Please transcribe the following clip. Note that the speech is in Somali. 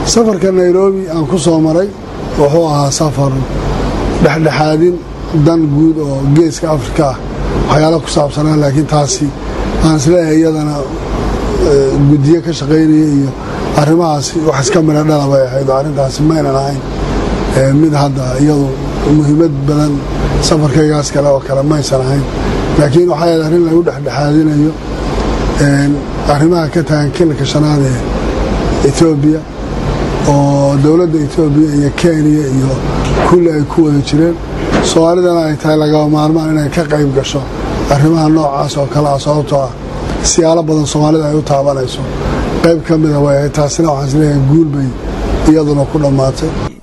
safarka Nairobi aan ku soo maray wuxuu ahaa safar dhexdhexaadin dan guud oo geeska Afrika waxyaalo ku saabsanaa laakiin taasi aan isleeyahay iyadana gudiye ka shaqeynaya iyo arrimahaasi wax iska mira dhalaba ahayd arrintaasi ma aynan ahayn mid hadda iyadu muhiimad badan safarkaygaas kale oo kale ma aysan ahayn laakiin waxay ahayd arrin lagu dhexdhexaadinayo arrimaha ka tagan kilka shanaad ee Ethiopia oo dawladda Ethiopia iyo Kenya iyo kulli ay ku wada jireen Soomaalidana ay tahay laga maarmaan inay ka qayb gasho arrimaha noocaas oo kala sababtoo ah siyaalo badan Soomaalida ay u taabanayso qayb ka mid ah way taasina waxaan isleeyahay guul bay iyaduna ku dhamaatay